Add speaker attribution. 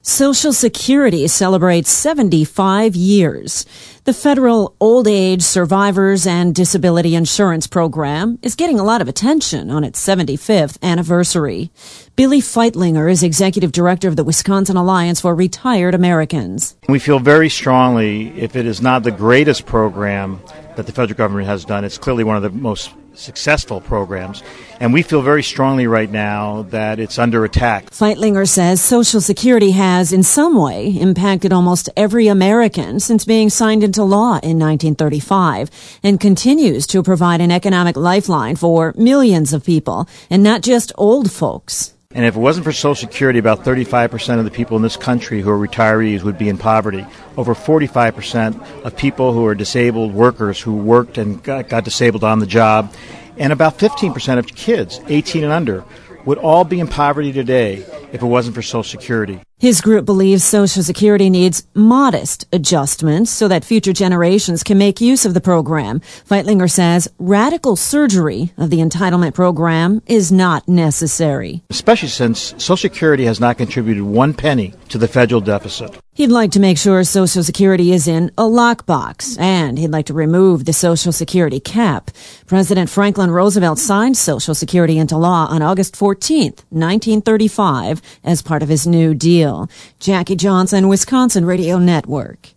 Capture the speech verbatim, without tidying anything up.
Speaker 1: Social Security celebrates seventy-five years. The federal Old Age Survivors and Disability Insurance Program is getting a lot of attention on its seventy-fifth anniversary. Billy Feitlinger is executive director of the Wisconsin Alliance for Retired Americans.
Speaker 2: We feel very strongly, if it is not the greatest program that the federal government has done, it's clearly one of the most successful programs, and we feel very strongly right now that it's under attack.
Speaker 1: Feitlinger says Social Security has, in some way, impacted almost every American since being signed into law in nineteen thirty-five, and continues to provide an economic lifeline for millions of people, and not just old folks.
Speaker 2: And if it wasn't for Social Security, about thirty-five percent of the people in this country who are retirees would be in poverty. Over forty-five percent of people who are disabled workers who worked and got, got disabled on the job, and about fifteen percent of kids, eighteen and under, would all be in poverty today if it wasn't for Social Security.
Speaker 1: His group believes Social Security needs modest adjustments so that future generations can make use of the program. Feitlinger says radical surgery of the entitlement program is not necessary.
Speaker 2: Especially since Social Security has not contributed one penny to the federal deficit.
Speaker 1: He'd like to make sure Social Security is in a lockbox, and he'd like to remove the Social Security cap. President Franklin Roosevelt signed Social Security into law on August fourteenth, nineteen thirty-five, as part of his New Deal. Jackie Johnson, Wisconsin Radio Network.